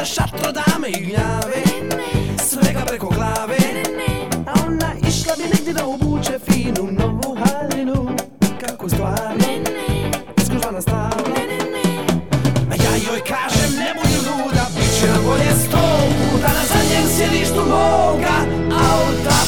noće šatro dame i gnjave, svega preko glave. A ona išla bi negdje da obuče finu novu haljinu. Kako stvarno, izgužvana stalno. A ja joj kažem ne budi luda, bit će nam bolje 100 puta na zadnjem sjedištu moga auta.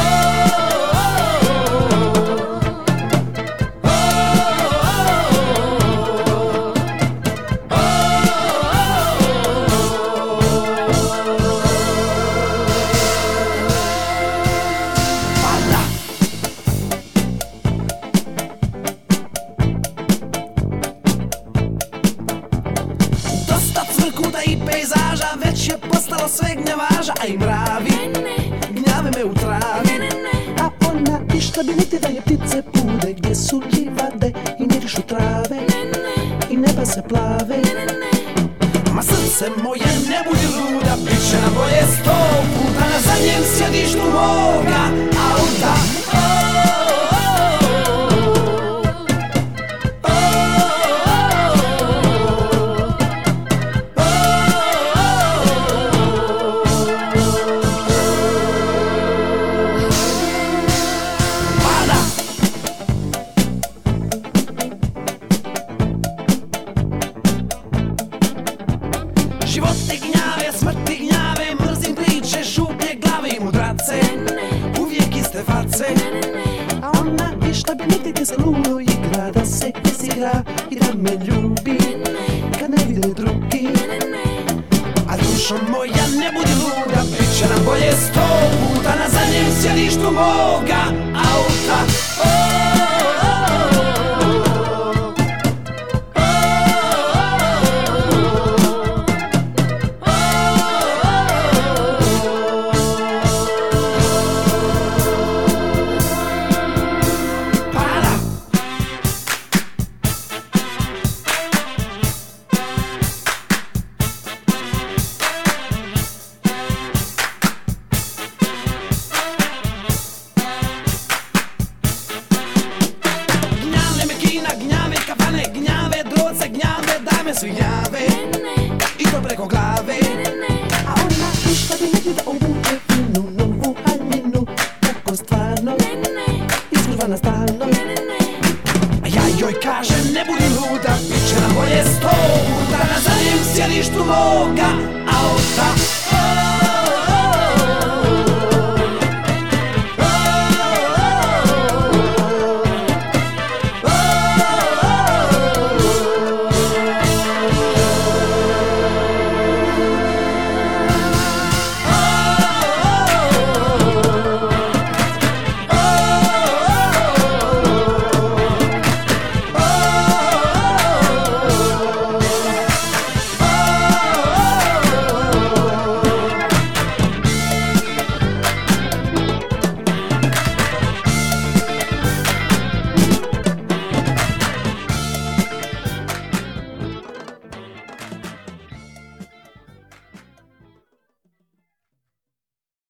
Kuda i pejzaža, već je postalo sve gnjavaža, a i mravi gnjave me u travi. A ona išla bi negdje da je ptice pude, gdje su livade i mirišu trave i neba se plave. Ma srce moje ne budi luda, bit će nam bolje 100 puta na zadnjem sjedištu moga auta. Živote gnjave, smrti gnjave, mrzim priče, šuplje glave i mudrace, uvijek iste face. A ona išla bi negdje gdje se ludo igra, da se izigra i da me ljubi kad ne vide drugi. A dušo moja ne budi luda, bit će nam bolje 100 puta na zadnjem sjedištu moga auta. Svi gnjave, i to preko glave. A ona išla bi negdje da obuče finu novu haljinu. Tako stvarno, izgužvana stalno. A ja joj kažem ne budi luda, bit će nam bolje 100 puta na zadnjem sjedištu moga auta.